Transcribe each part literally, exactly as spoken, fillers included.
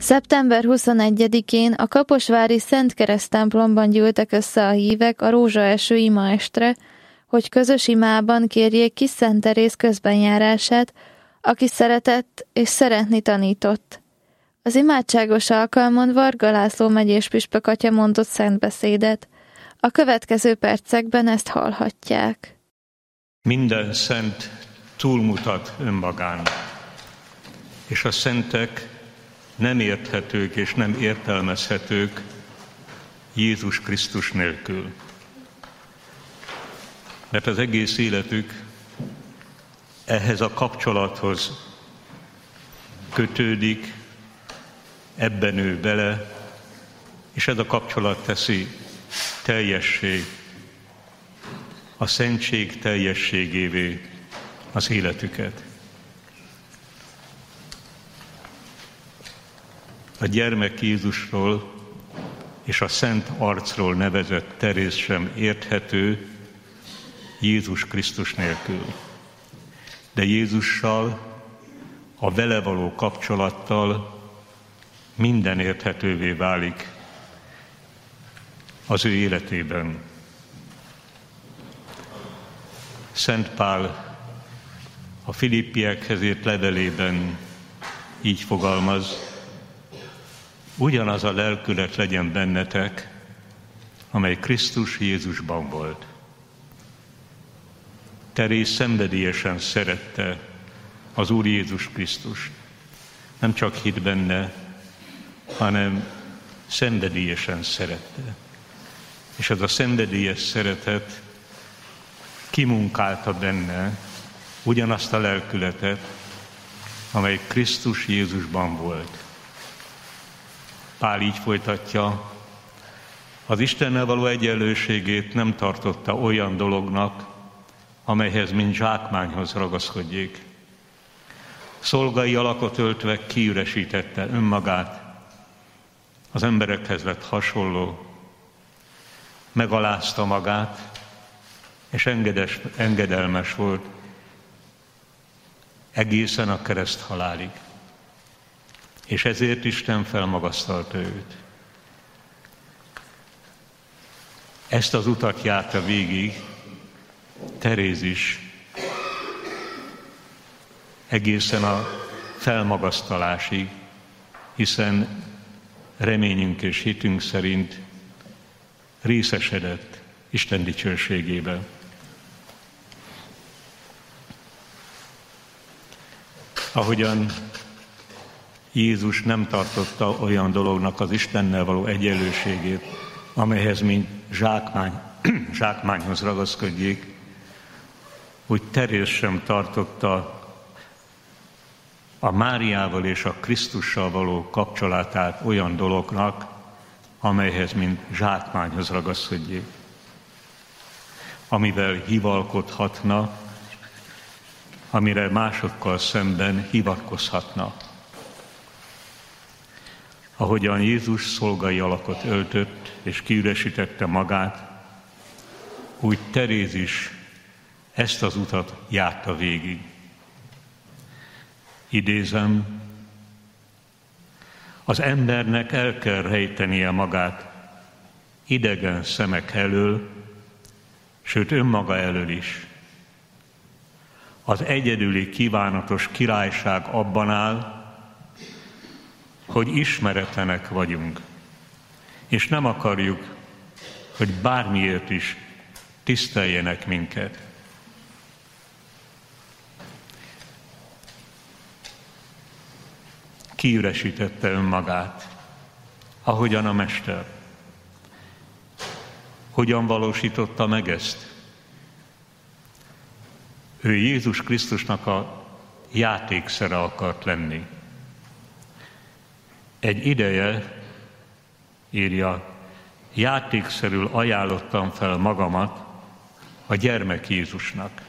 szeptember huszonegyedikén a kaposvári Szent Kereszt templomban gyűltek össze a hívek a rózsaeső imaestre, hogy közös imában kérjék Kis Szent Teréz közbenjárását, aki szeretett és szeretni tanított. Az imádságos alkalmon Varga László megyés püspök atya mondott szentbeszédet. A következő percekben ezt hallhatják. Minden szent túlmutat önmagán, és a szentek nem érthetők és nem értelmezhetők Jézus Krisztus nélkül. Mert az egész életük ehhez a kapcsolathoz kötődik, ebben nő bele, és ez a kapcsolat teszi teljessé, a szentség teljességévé az életüket. A gyermek Jézusról és a Szent Arcról nevezett Teréz sem érthető Jézus Krisztus nélkül. De Jézussal, a vele való kapcsolattal minden érthetővé válik az ő életében. Szent Pál a Filippiekhez írt levelében így fogalmaz: ugyanaz a lelkület legyen bennetek, amely Krisztus Jézusban volt. Teréz szenvedélyesen szerette az Úr Jézus Krisztust. Nem csak hitt benne, hanem szenvedélyesen szerette. És ez a szenvedélyes szeretet kimunkálta benne ugyanazt a lelkületet, amely Krisztus Jézusban volt. Pál így folytatja: az Istennel való egyenlőségét nem tartotta olyan dolognak, amelyhez mint zsákmányhoz ragaszkodjék. Szolgai alakot öltve kiüresítette önmagát, az emberekhez lett hasonló, megalázta magát, és engedes, engedelmes volt egészen a kereszt halálig. És ezért Isten felmagasztalta őt. Ezt az utat járta végig Teréz is, egészen a felmagasztalásig, hiszen reményünk és hitünk szerint részesedett Isten dicsőségébe. Ahogyan Jézus nem tartotta olyan dolognak az Istennel való egyenlőségét, amelyhez mint zsákmány, zsákmányhoz ragaszkodjék, úgy Teréz sem tartotta a Máriával és a Krisztussal való kapcsolatát olyan dolognak, amelyhez mint zsákmányhoz ragaszkodjék, amivel hivalkodhatna, amire másokkal szemben hivatkozhatna. Ahogyan Jézus szolgai alakot öltött és kiüresítette magát, úgy Teréz is ezt az utat járta végig. Idézem: az embernek el kell rejtenie magát idegen szemek elől, sőt önmaga elől is. Az egyedüli kívánatos királyság abban áll, hogy ismeretlenek vagyunk, és nem akarjuk, hogy bármiért is tiszteljenek minket. Kiüresítette önmagát, ahogyan a Mester. Hogyan valósította meg ezt? Ő Jézus Krisztusnak a játékszere akart lenni. Egy ideje, írja, játékszerül ajánlottam fel magamat a gyermek Jézusnak.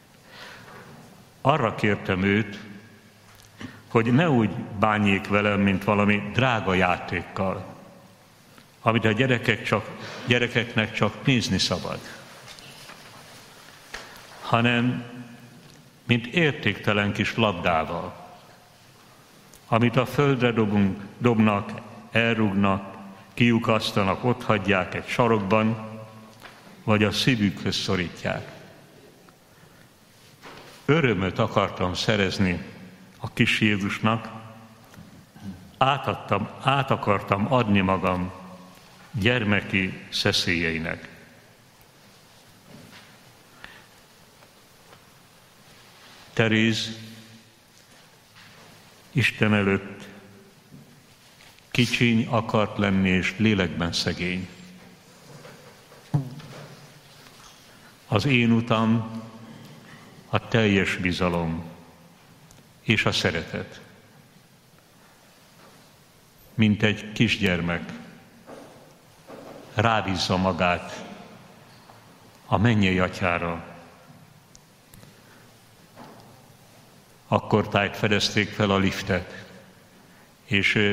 Arra kértem őt, hogy ne úgy bánjék velem, mint valami drága játékkal, amit a gyerekek csak, gyerekeknek csak nézni szabad, hanem mint értéktelen kis labdával, amit a földre dobunk, dobnak, elrúgnak, kiukasztanak, otthagyják egy sarokban, vagy a szívükhöz szorítják. Örömöt akartam szerezni a kis Jézusnak, átadtam, át akartam adni magam gyermeki szeszélyeinek. Teréz Isten előtt kicsiny akart lenni és lélekben szegény. Az én utam a teljes bizalom és a szeretet. Mint egy kisgyermek rábízza magát a mennyei atyára. Akkor tájt fedezték fel a liftet, és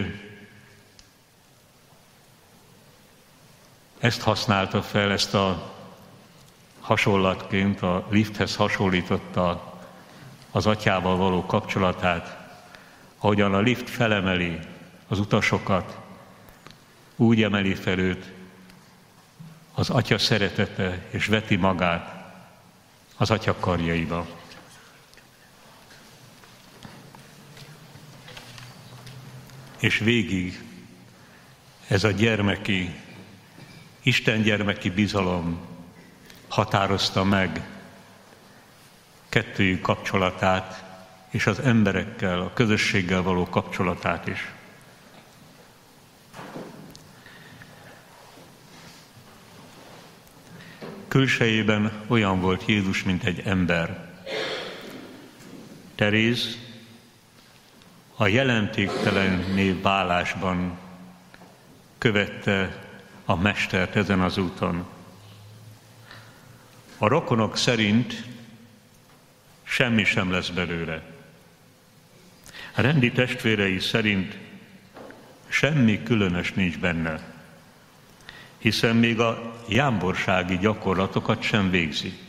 ezt használta fel, ezt a hasonlatként a lifthez hasonlította az atyával való kapcsolatát, ahogyan a lift felemeli az utasokat, úgy emeli fel őt az atya szeretete, és veti magát az atya karjaiba. És végig ez a gyermeki, Isten gyermeki bizalom határozta meg kettőjük kapcsolatát, és az emberekkel, a közösséggel való kapcsolatát is. Külsejében olyan volt Jézus, mint egy ember. Teréz a jelentéktelenné válásban követte a mestert ezen az úton. A rokonok szerint semmi sem lesz belőle. A rendi testvérei szerint semmi különös nincs benne, hiszen még a jámborsági gyakorlatokat sem végzi.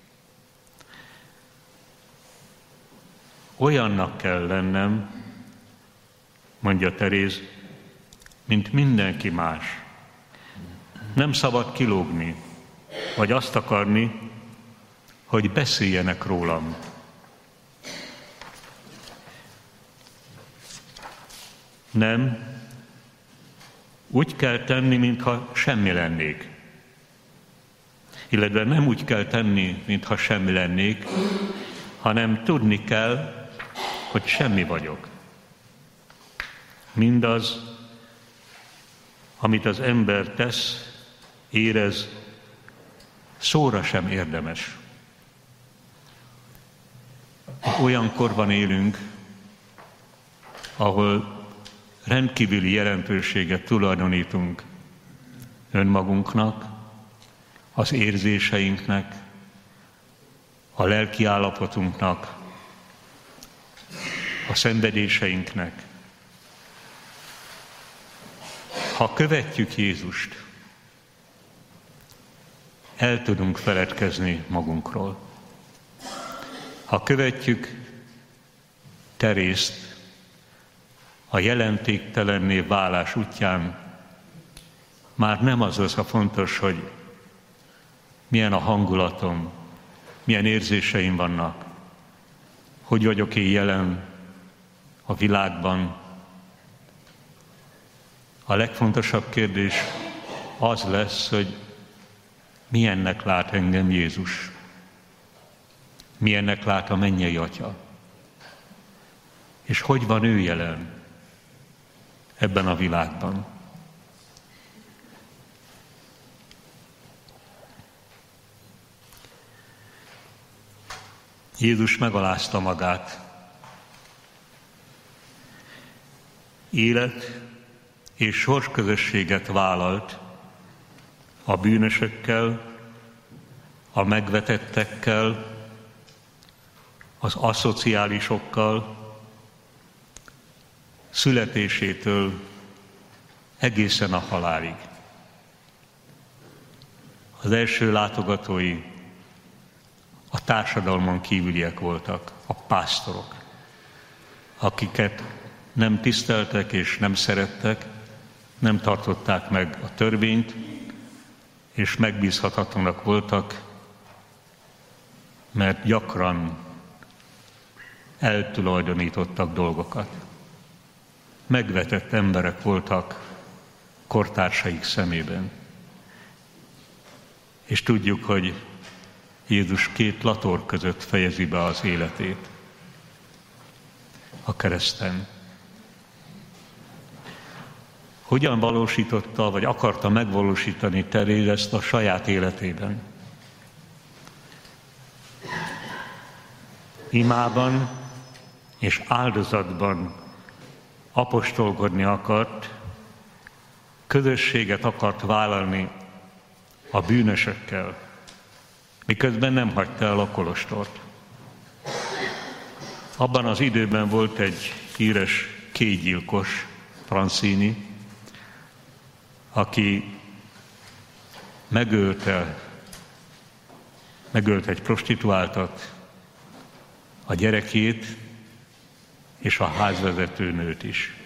Olyannak kell lennem, mondja Teréz, mint mindenki más. Nem szabad kilógni, vagy azt akarni, hogy beszéljenek rólam. Nem, úgy kell tenni, mintha semmi lennék. Illetve nem úgy kell tenni, mintha semmi lennék, hanem tudni kell, hogy semmi vagyok. Mindaz, amit az ember tesz, érez, szóra sem érdemes. Olyan korban élünk, ahol rendkívüli jelentőséget tulajdonítunk önmagunknak, az érzéseinknek, a lelki állapotunknak, a szenvedéseinknek. Ha követjük Jézust, el tudunk feledkezni magunkról. Ha követjük Terézt a jelentéktelenné válás útján, már nem az az a fontos, hogy milyen a hangulatom, milyen érzéseim vannak, hogy vagyok én jelen a világban. A legfontosabb kérdés az lesz, hogy milyennek lát engem Jézus, milyennek lát a mennyei Atya, és hogy van ő jelen ebben a világban. Jézus megalázta magát. Élet és sorsközösséget vállalt a bűnösökkel, a megvetettekkel, az aszociálisokkal, születésétől egészen a halálig. Az első látogatói a társadalmon kívüliek voltak, a pásztorok, akiket nem tiszteltek és nem szerettek, nem tartották meg a törvényt, és megbízhatatlanak voltak, mert gyakran eltulajdonítottak dolgokat. Megvetett emberek voltak kortársaik szemében. És tudjuk, hogy Jézus két lator között fejezi be az életét a kereszten. Hogyan valósította, vagy akarta megvalósítani Teréz ezt a saját életében? Imában és áldozatban apostolkodni akart, közösséget akart vállalni a bűnösökkel, miközben nem hagyta el a kolostort. Abban az időben volt egy híres kétgyilkos, Francini, aki megölte, megölte egy prostituáltat, a gyerekét és a házvezető nőt is.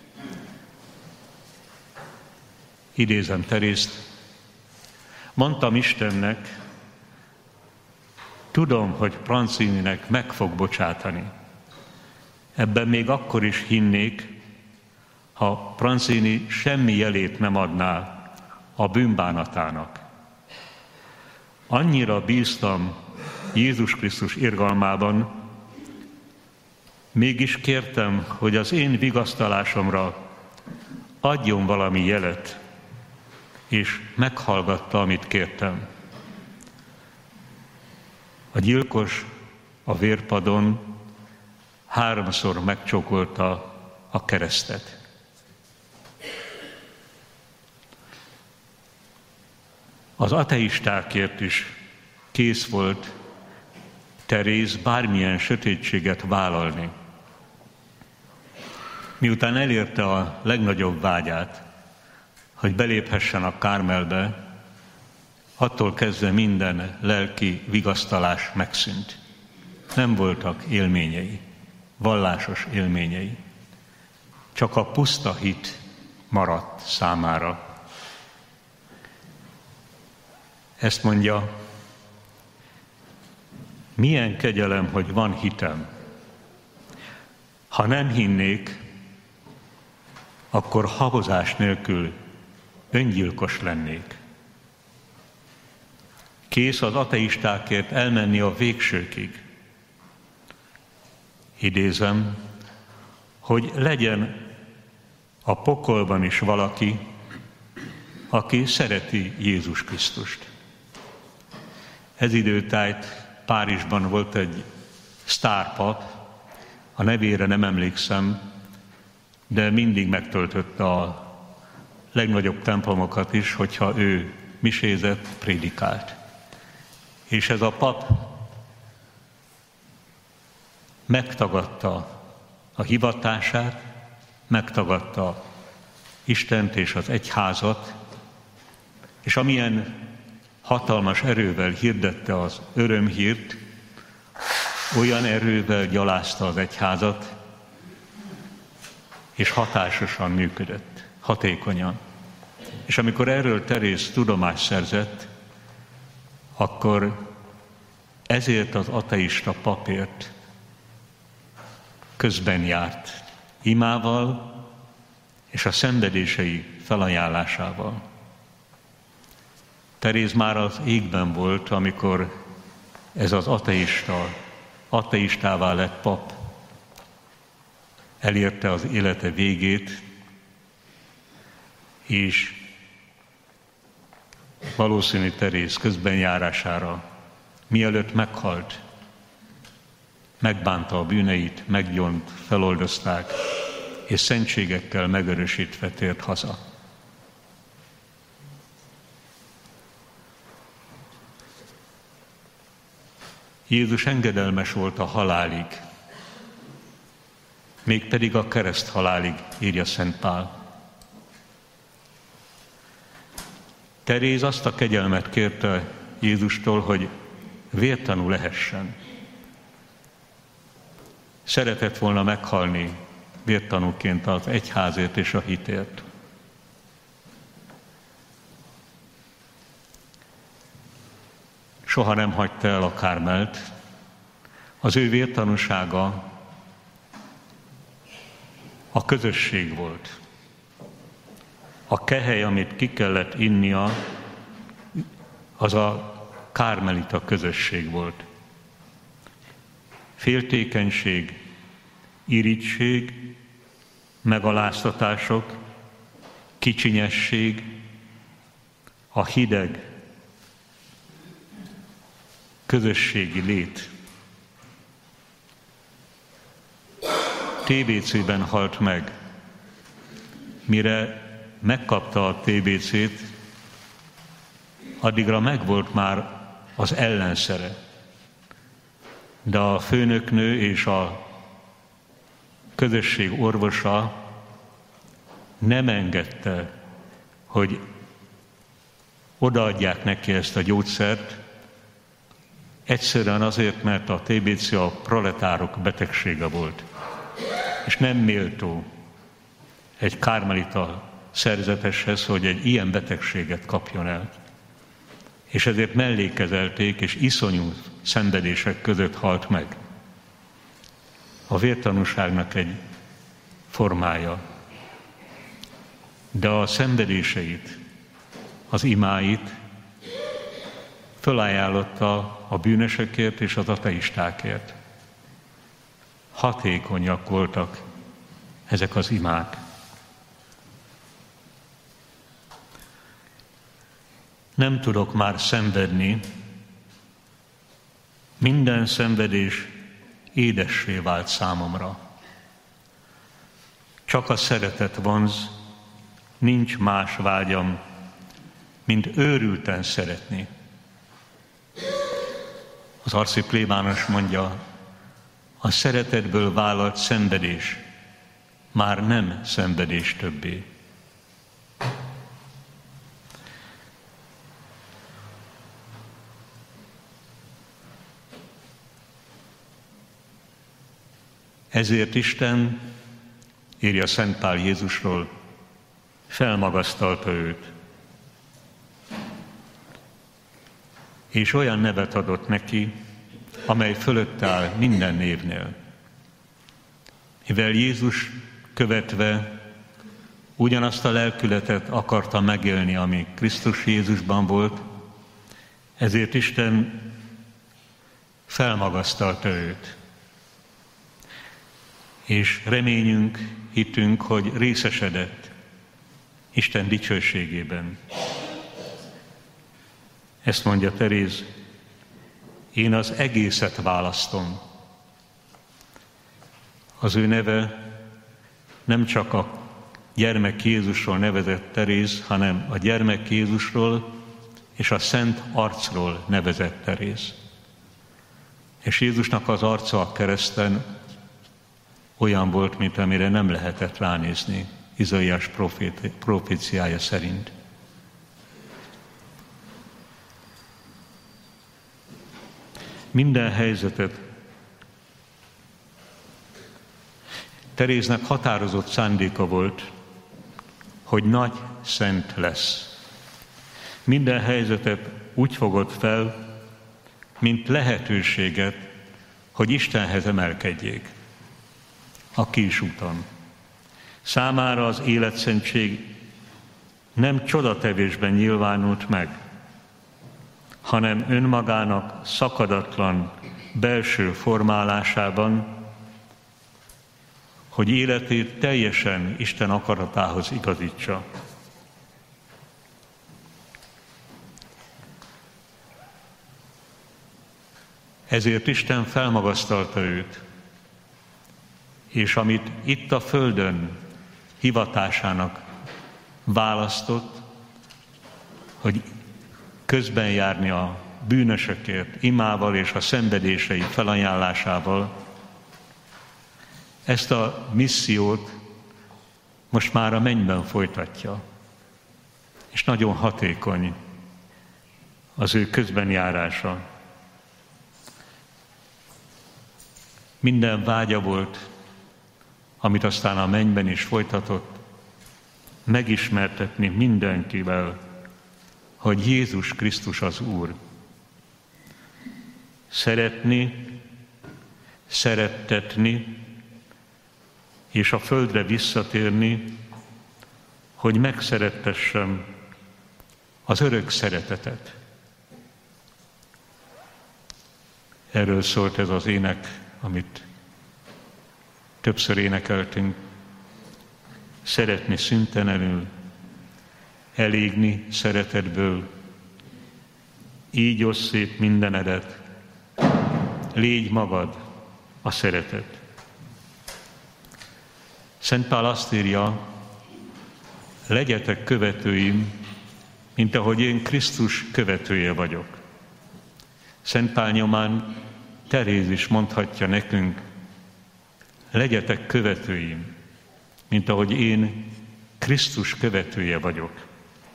Idézem Terézt: mondtam Istennek, tudom, hogy Francininek meg fog bocsátani. Ebben még akkor is hinnék, ha Francini semmi jelét nem adná a bűnbánatának. Annyira bíztam Jézus Krisztus irgalmában, mégis kértem, hogy az én vigasztalásomra adjon valami jelet, és meghallgatta, amit kértem. A gyilkos a vérpadon háromszor megcsókolta a keresztet. Az ateistákért is kész volt Teréz bármilyen sötétséget vállalni. Miután elérte a legnagyobb vágyát, hogy beléphessen a Kármelbe, attól kezdve minden lelki vigasztalás megszűnt. Nem voltak élményei, vallásos élményei. Csak a puszta hit maradt számára. Ezt mondja, milyen kegyelem, hogy van hitem. Ha nem hinnék, akkor habozás nélkül öngyilkos lennék. Kész az ateistákért elmenni a végsőkig. Idézem, hogy legyen a pokolban is valaki, aki szereti Jézus Krisztust. Ez időtájt Párizsban volt egy sztárpap, a nevére nem emlékszem, de mindig megtöltötte a legnagyobb templomokat is, hogyha ő misézett, prédikált. És ez a pap megtagadta a hivatását, megtagadta Istent és az egyházat, és amilyen hatalmas erővel hirdette az örömhírt, olyan erővel gyalázta az egyházat, és hatásosan működött, hatékonyan. És amikor erről Teréz tudomást szerzett, akkor ezért az ateista papért közben járt imával és a szenvedései felajánlásával. Teréz már az égben volt, amikor ez az ateista, ateistává lett pap elérte az élete végét, és valószínű Teréz közbenjárására, mielőtt meghalt, megbánta a bűneit, meggyont, feloldozták, és szentségekkel megörösítve tért haza. Jézus engedelmes volt a halálig, mégpedig a kereszt halálig, írja Szent Pál. Teréz azt a kegyelmet kérte Jézustól, hogy vértanú lehessen. Szeretett volna meghalni vértanúként az egyházért és a hitért. Soha nem hagyta el a Kármelt. Az ő vértanúsága a közösség volt. A kehely, amit ki kellett innia, az a kármelita közösség volt. Féltékenység, irigység, megaláztatások, kicsinyesség, a hideg, közösségi lét. té bé cében halt meg. Mire megkapta a té bé cét, addigra megvolt már az ellenszere. De a főnöknő és a közösség orvosa nem engedte, hogy odaadják neki ezt a gyógyszert, egyszerűen azért, mert a té bé cé a proletárok betegsége volt. És nem méltó egy kármelita szerzeteshez, hogy egy ilyen betegséget kapjon el. És ezért mellékezelték, és iszonyú szenvedések között halt meg. A vértanúságnak egy formája. De a szenvedéseit, az imáit fölajánlotta a bűnösökért és az ateistákért. Hatékonyak voltak ezek az imák. Nem tudok már szenvedni, minden szenvedés édessé vált számomra. Csak a szeretet vonz, nincs más vágyam, mint őrülten szeretni. Az Arci plébános mondja, a szeretetből vállalt szenvedés már nem szenvedés többé. Ezért Isten, írja Szent Pál Jézusról, felmagasztalta őt, és olyan nevet adott neki, amely fölött áll minden névnél. Mivel Jézus követve ugyanazt a lelkületet akarta megélni, ami Krisztus Jézusban volt, ezért Isten felmagasztalta őt. És reményünk, hitünk, hogy részesedett Isten dicsőségében. Ezt mondja Teréz, én az egészet választom. Az ő neve nem csak a gyermek Jézusról nevezett Teréz, hanem a gyermek Jézusról és a Szent Arcról nevezett Teréz. És Jézusnak az arca a kereszten olyan volt, mint amire nem lehetett ránézni, Izaiás proféciája szerint. Minden helyzetet Teréznek határozott szándéka volt, hogy nagy szent lesz. Minden helyzetet úgy fogott fel, mint lehetőséget, hogy Istenhez emelkedjék a kis úton. Számára az életszentség nem csodatevésben nyilvánult meg, hanem önmagának szakadatlan belső formálásában, hogy életét teljesen Isten akaratához igazítsa. Ezért Isten felmagasztalta őt, és amit itt a földön hivatásának választott, hogy közben járni a bűnösökért, imával és a szenvedései felajánlásával, ezt a missziót most már a mennyben folytatja, és nagyon hatékony az ő közbenjárása. Minden vágya volt amit aztán a mennyben is folytatott, megismertetni mindenkivel, hogy Jézus Krisztus az Úr. Szeretni, szerettetni, és a földre visszatérni, hogy megszerettessem az örök szeretetet. Erről szólt ez az ének, amit többször énekeltünk. Szeretni szüntelenül, elégni szeretetből, így oszd szét mindenedet, légy magad a szeretet. Szent Pál azt írja, legyetek követőim, mint ahogy én Krisztus követője vagyok. Szent Pál nyomán Teréz is mondhatja nekünk, legyetek követőim, mint ahogy én Krisztus követője vagyok.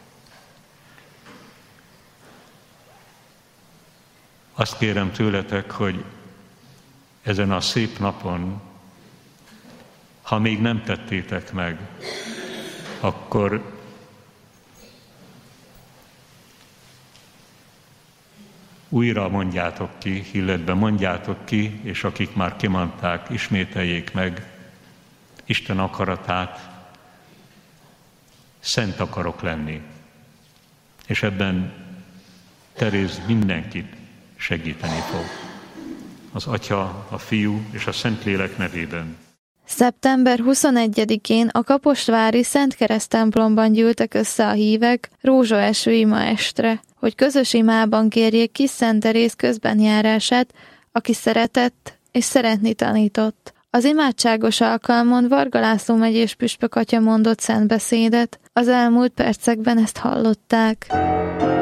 Azt kérem tőletek, hogy ezen a szép napon, ha még nem tettétek meg, akkor újra mondjátok ki, illetve mondjátok ki, és akik már kimondták, ismételjék meg Isten akaratát, szent akarok lenni. És ebben Teréz mindenkit segíteni fog. Az Atya, a Fiú és a Szentlélek nevében. szeptember huszonegyedikén a kaposvári Szent Kereszt templomban gyűltek össze a hívek rózsaeső ima estre, hogy közös imában kérjék Kis Szent Teréz közbenjárását, aki szeretett és szeretni tanított. Az imádságos alkalmon Varga László megyés püspök atya mondott szentbeszédet, az elmúlt percekben ezt hallották.